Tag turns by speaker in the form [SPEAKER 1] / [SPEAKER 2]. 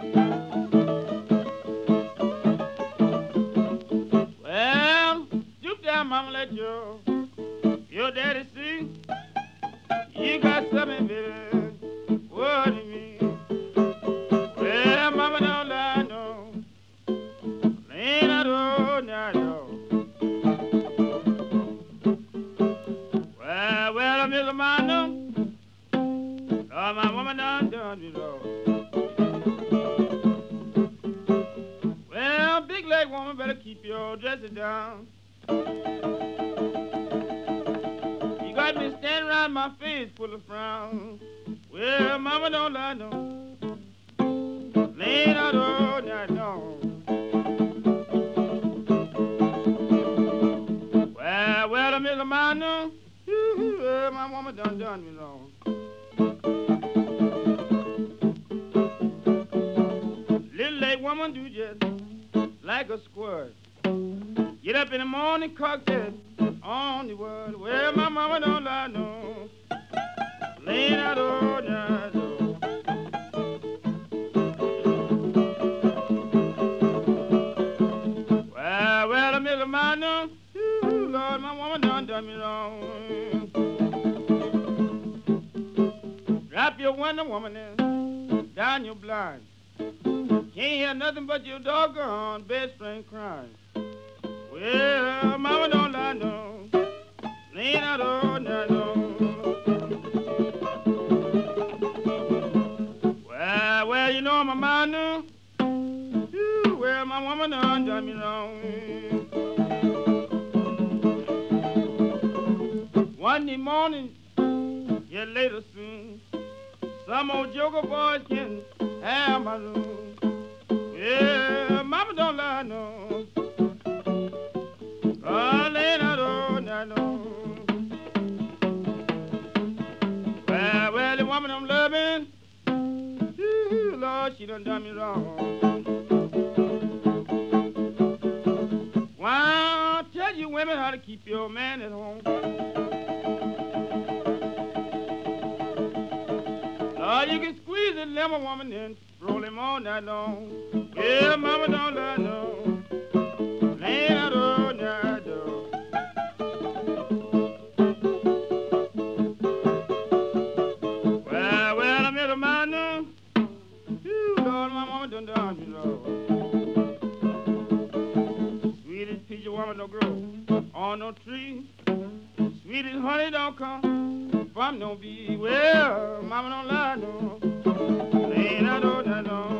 [SPEAKER 1] Well, stoop down, mama, let your daddy see. You got something, baby. What do you mean? Well, mama, don't lie, no. Ain't I don't, I don't. Well, I'm just a man, no. Oh, my woman done me, Lord. Well, big leg woman, better keep your dresses down. You got me standing around my face full of frown. Well, mama don't lie, no. Ain't I don't, I don't. Well, I'm just a man, no. Well, my woman done me, Lord. Little late woman do just like a squirt. Get up in the morning, cock said on the word. Well, my mama don't lie, no. Ain't I don't, I don't. Well, I'm a man, no. Lord, my woman done me wrong. Drop your window, woman, and down your blind. Can't hear nothing but your doggone bed spring crying. Well, mama don't lie, no. Ain't I don't, I don't. Well, you know I'm a man, no. Well, my woman done me wrong. One day morning, yet later soon, some old joker boys can have my room. Yeah, mama don't lie, no. Oh, ain't I don't, I know. Well, the woman I'm loving, Lord, she done me wrong. Why, tell you women how to keep your man at home. Lord, you can squeeze a lemon woman and roll him all night long. Yeah, mama don't lie, no. Ain't I don't, I don't. Well, I'm in a man now. Lord, my mama done me, Lord. Sweetest peach woman don't grow on no tree. Sweetest honey don't come from no bee. Well, mama don't lie, no. Ain't I don't, I don't.